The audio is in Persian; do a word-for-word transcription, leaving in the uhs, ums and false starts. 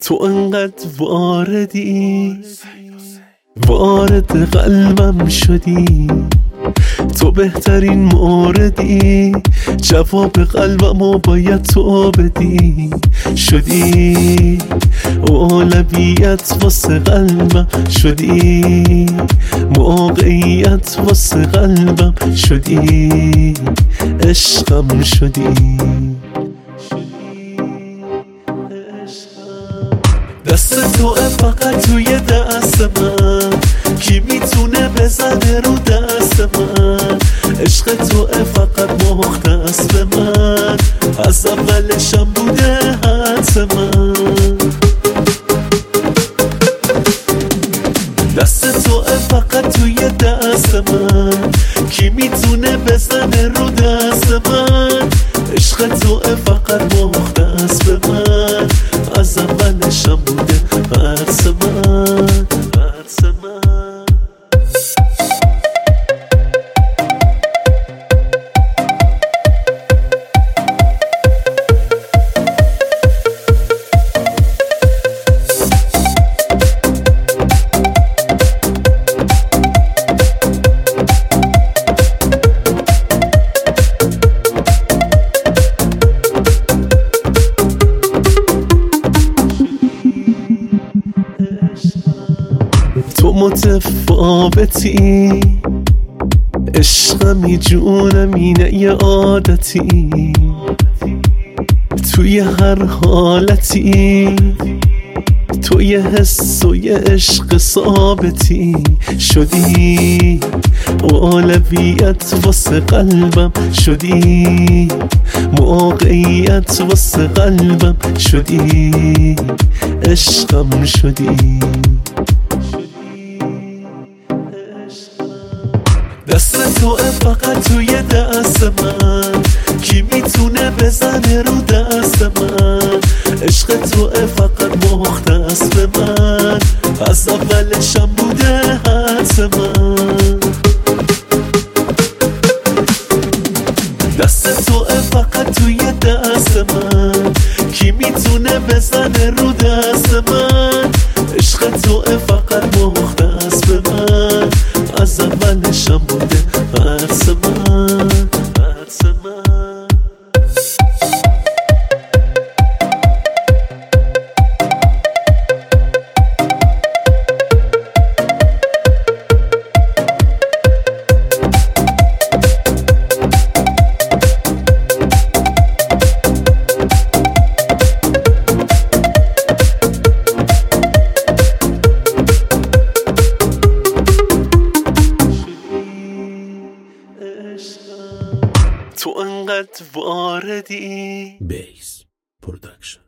تو انقدر واردی، وارد قلبم شدی، تو بهترین موردی، جواب قلبمو باید تو بدی. شدی اولویت واسه قلبم، شدی موقعیت واسه قلبم، شدی عشقم، شدی دست تو فقط توی دست من، کی میتونه بزنه رو دست من؟ عشق تو فقط مختص به من، از اولشم بوده حدس من. دست تو فقط توی دست من، کی میتونه بزنه رو دست من؟ عشق تو فقط مختص به من، از اولشم بوده حدس من، حدس من. تو متفاوتی، عشقمی جونمی نه یه عادتی، توی هر حالتی تو یه حس و یه عشق ثابتی. شدی اولویت واسه قلبم، شدی موقعیت واسه قلبم، شدی عشقم، شدی دست تو فقط توی دست من، کی میتونه بزنه رو دست من؟ عشق تو فقط مختص به من، از اولشم بوده حدس من. دست تو فقط توی دست من، کی میتونه بزنه رو دست من؟ عشق تو فقط مختص به من، از اولشم بوده حدس من، حدس من. تو انقدر واردی. بیس پرودکشن.